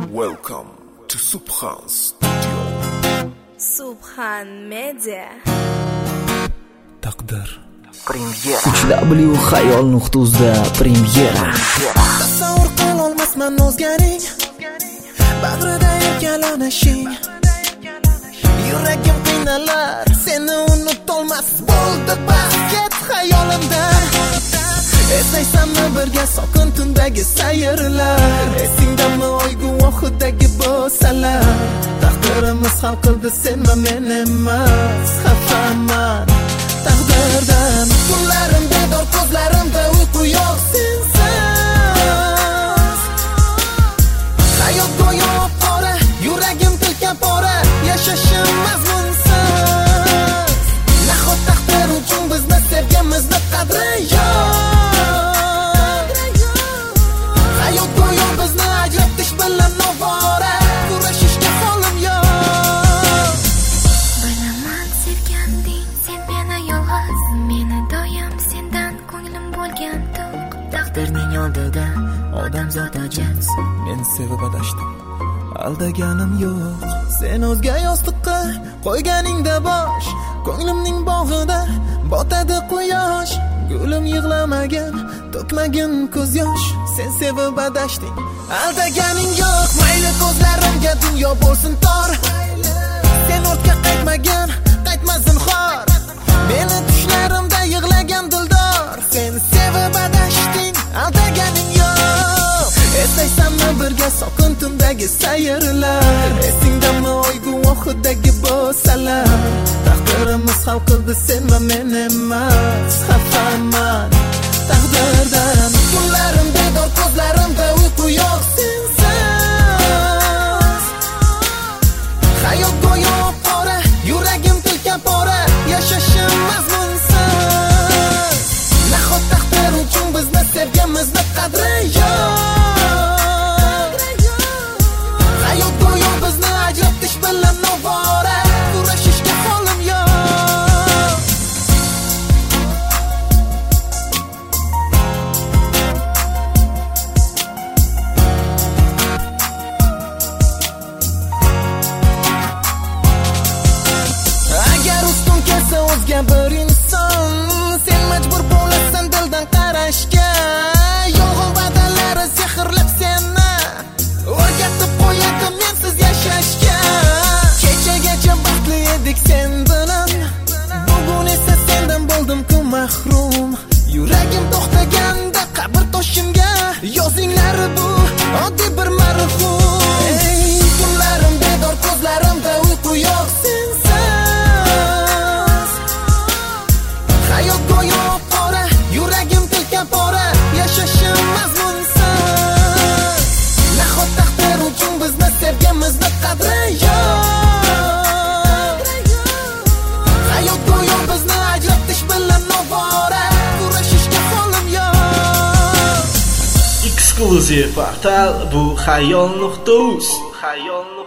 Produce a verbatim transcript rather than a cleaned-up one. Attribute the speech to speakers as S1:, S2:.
S1: Welcome to Subhan Studio.
S2: Subhan Media.
S3: Taqdir
S4: Premyera.
S5: uch w xayol nuqta uzda premyera.
S3: Tasavvur qilolmasman o'zgaring, bag'rida erkalanishing. Yuragim qiynalar, seni unutolmas bo'ldi bas ket xayolimdan. Eslaysanmi birga sokin tundagi sayrlar, esingdami oy guvohidagi bo'salar. Taqdirimiz hal qildi sen va men emas, xafaman taqdirdan. Kunlarimda dor, ko'zlarimda uyqu yo'q sensiz. Hayot go'yo qora, yuragim tilka pora, yashashim mazmunsiz. Nahot taqdir uchun bizni sevganimizni qadri yo'q. Hayot go'yo bizni ajratish bilan novora, kurashishga holim yo'q.
S6: Bilaman sevganding sen meni yolg'iz, meni doim sendan ko'nglim bo'lgan to'q. Taqdirning oldida odamzod ajiz,
S3: Men sevib adashdim, aldaganim yo'q. Sen o'zga yostiqqa qo'yganingda bosh, ko'nglimning bog'ida botadi quyosh. Gulim yig'lamagan, to'kmagin ko'z yosh. Sen sevib adashding, aldaganing yo'q. Mayli ko'zlarimga dunyo bo'lsin tor, sen ortga qaytmagan, qaytma zinhor. Meni tushlarimda yig'lagan dildor, sen sevib adashding, aldaganing yo'q. Eslaysanmi birga sokin tundagi sayrlar, esingdami oy guvohidagi bo'salar. Taqdirimiz hal qildi sen va men emas, xafaman taqdirdan. Kunlarimda dor, ko'zlarimda uyqu yo'q sensiz. Hayot go'yo qora, yuragim tilka pora, yashashim mazmunsiz. Nahot taqdir uchun bizni sevganimizni qadri yo'q. Hayot go'yo bizni ajratish bilan novora, kurashishga holim yo'q. Agar ustun kelsa o'zga bir inson, sen majbur bo'lasan dildan qarashga. Yolg'on va'dalari sehrlab seni o'rgatib qo'yadi mensiz yashashga. Kechagacha baxtli edik sen bilan, bugun esa sendan bo'ldim-ku mahrum. Yuragim to'xtaganda qabr toshimga yozinglar bu oddiy bir marhum. Ey kunlarimda dor, ko'zlarimda uyqu yo'q sensiz. Hayot go'yo qora, yuragim tilka pora, yashashim mazmunsiz. Nahot taqdir uchun bizni sevganimizni qadri yo'q. Hayot go'yo bizni ajratish bilan novora, kurashishga holim yo'q.
S7: Eksklyuziv portal bu xayol nuqta uz. Xayol